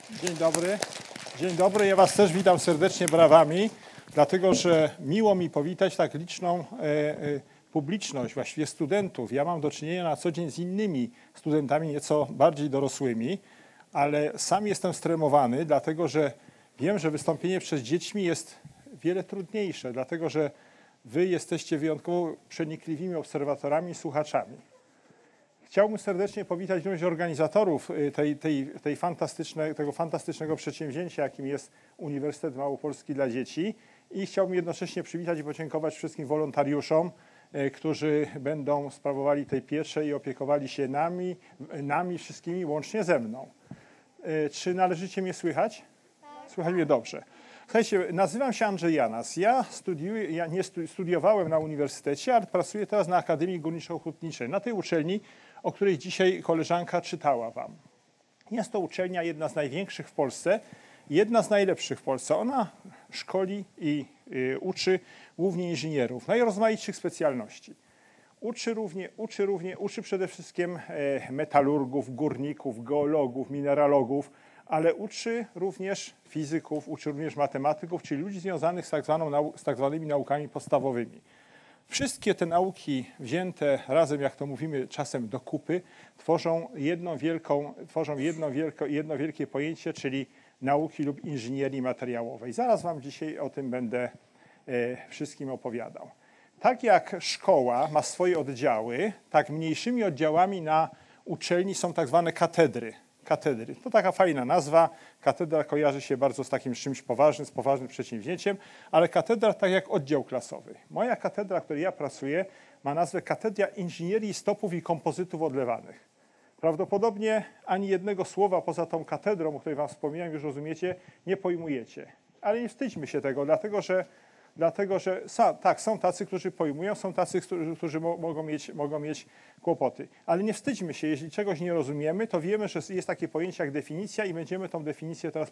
Dzień dobry. Dzień dobry. Ja Was też witam serdecznie brawami, dlatego że miło mi powitać tak liczną publiczność, właściwie studentów. Ja mam do czynienia na co dzień z innymi studentami, nieco bardziej dorosłymi, ale sam jestem stremowany, dlatego że wiem, że wystąpienie przed dziećmi jest wiele trudniejsze, dlatego że Wy jesteście wyjątkowo przenikliwymi obserwatorami i słuchaczami. Chciałbym serdecznie powitać również organizatorów tego fantastycznego przedsięwzięcia, jakim jest Uniwersytet Małopolski dla Dzieci, i chciałbym jednocześnie przywitać i podziękować wszystkim wolontariuszom, którzy będą sprawowali tej pieczy i opiekowali się nami wszystkimi łącznie ze mną. Czy należycie mnie słychać? Tak. Słychać mnie dobrze. Słuchajcie, nazywam się Andrzej Janas. Ja nie studiowałem na uniwersytecie, ale pracuję teraz na Akademii Górniczo-Hutniczej, na tej uczelni, o której dzisiaj koleżanka czytała Wam. Jest to uczelnia jedna z największych w Polsce, jedna z najlepszych w Polsce. Ona szkoli i uczy głównie inżynierów najrozmaitszych specjalności. Uczy przede wszystkim metalurgów, górników, geologów, mineralogów, ale uczy również fizyków, uczy również matematyków, czyli ludzi związanych z tak zwanymi naukami podstawowymi. Wszystkie te nauki wzięte razem, jak to mówimy czasem do kupy, tworzą jedno wielkie pojęcie, czyli nauki lub inżynierii materiałowej. Zaraz Wam dzisiaj o tym będę wszystkim opowiadał. Tak jak szkoła ma swoje oddziały, tak mniejszymi oddziałami na uczelni są tak zwane katedry. To taka fajna nazwa. Katedra kojarzy się bardzo z takim czymś poważnym, z poważnym przedsięwzięciem, ale katedra tak jak oddział klasowy. Moja katedra, w której ja pracuję, ma nazwę Katedra Inżynierii Stopów i Kompozytów Odlewanych. Prawdopodobnie ani jednego słowa poza tą katedrą, o której Wam wspomniałem, już rozumiecie, nie pojmujecie. Ale nie wstydźmy się tego, dlatego że są tacy, którzy pojmują, są tacy, którzy mogą mieć kłopoty. Ale nie wstydźmy się, jeśli czegoś nie rozumiemy, to wiemy, że jest takie pojęcie jak definicja i będziemy tą definicję teraz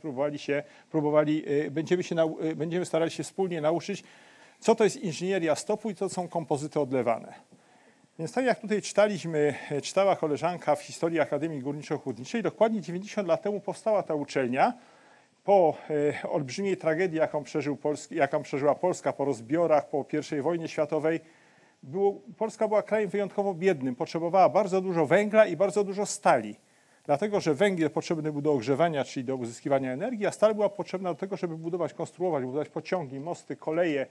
będziemy starali się wspólnie nauczyć, co to jest inżynieria stopu i co to są kompozyty odlewane. Więc tak jak tutaj czytała koleżanka w historii Akademii Górniczo-Hutniczej, dokładnie 90 lat temu powstała ta uczelnia. Po olbrzymiej tragedii, jaką przeżyła Polska, po rozbiorach, po I wojnie światowej, Polska była krajem wyjątkowo biednym, potrzebowała bardzo dużo węgla i bardzo dużo stali. Dlatego, że węgiel potrzebny był do ogrzewania, czyli do uzyskiwania energii, a stal była potrzebna do tego, żeby budować pociągi, mosty, koleje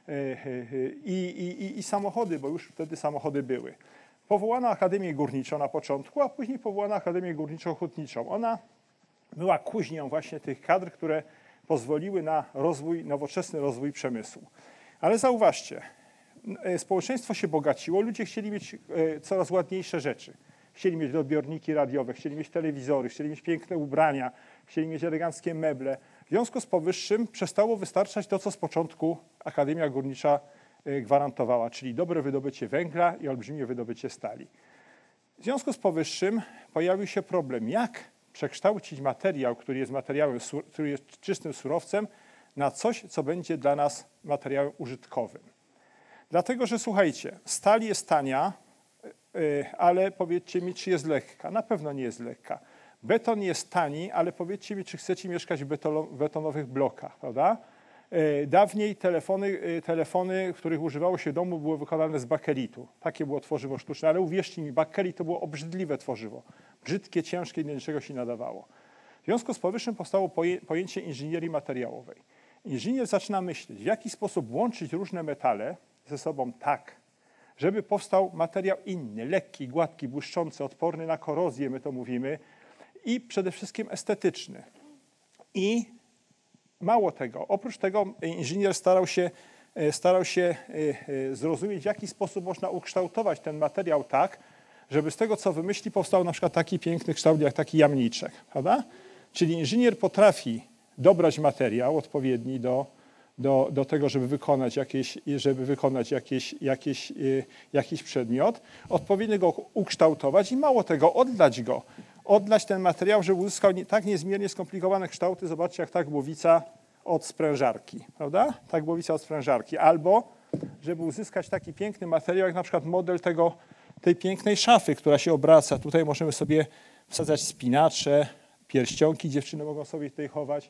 i samochody, bo już wtedy samochody były. Powołano Akademię Górniczą na początku, a później powołano Akademię Górniczo-Hutniczą. Ona była kuźnią właśnie tych kadr, które pozwoliły na nowoczesny rozwój przemysłu. Ale zauważcie, społeczeństwo się bogaciło, ludzie chcieli mieć coraz ładniejsze rzeczy. Chcieli mieć odbiorniki radiowe, chcieli mieć telewizory, chcieli mieć piękne ubrania, chcieli mieć eleganckie meble. W związku z powyższym przestało wystarczać to, co z początku Akademia Górnicza gwarantowała, czyli dobre wydobycie węgla i olbrzymie wydobycie stali. W związku z powyższym pojawił się problem, jak przekształcić materiał, który jest czystym surowcem, na coś, co będzie dla nas materiałem użytkowym. Dlatego, że słuchajcie, stal jest tania, ale powiedzcie mi, czy jest lekka. Na pewno nie jest lekka. Beton jest tani, ale powiedzcie mi, czy chcecie mieszkać w betonowych blokach, prawda? Dawniej telefony, których używało się w domu, były wykonane z bakelitu. Takie było tworzywo sztuczne, ale uwierzcie mi, bakelit to było obrzydliwe tworzywo. Brzydkie, ciężkie i do niczego się nadawało. W związku z powyższym powstało pojęcie inżynierii materiałowej. Inżynier zaczyna myśleć, w jaki sposób łączyć różne metale ze sobą tak, żeby powstał materiał inny, lekki, gładki, błyszczący, odporny na korozję, my to mówimy, i przede wszystkim estetyczny. I mało tego, oprócz tego inżynier starał się zrozumieć, w jaki sposób można ukształtować ten materiał tak, żeby z tego, co wymyśli, powstał na przykład taki piękny kształt jak taki jamniczek, prawda? Czyli inżynier potrafi dobrać materiał odpowiedni do tego, żeby wykonać jakiś przedmiot, odpowiednio go ukształtować i mało tego, oddać ten materiał, żeby uzyskał tak niezmiernie skomplikowane kształty. Zobaczcie, jak ta głowica od sprężarki, prawda? Ta głowica od sprężarki. Albo, żeby uzyskać taki piękny materiał, jak na przykład model tej pięknej szafy, która się obraca. Tutaj możemy sobie wsadzać spinacze, pierścionki dziewczyny mogą sobie tutaj chować.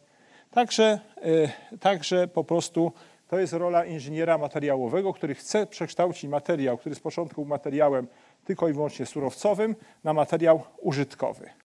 Także po prostu to jest rola inżyniera materiałowego, który chce przekształcić materiał, który z początku był materiałem tylko i wyłącznie surowcowym, na materiał użytkowy.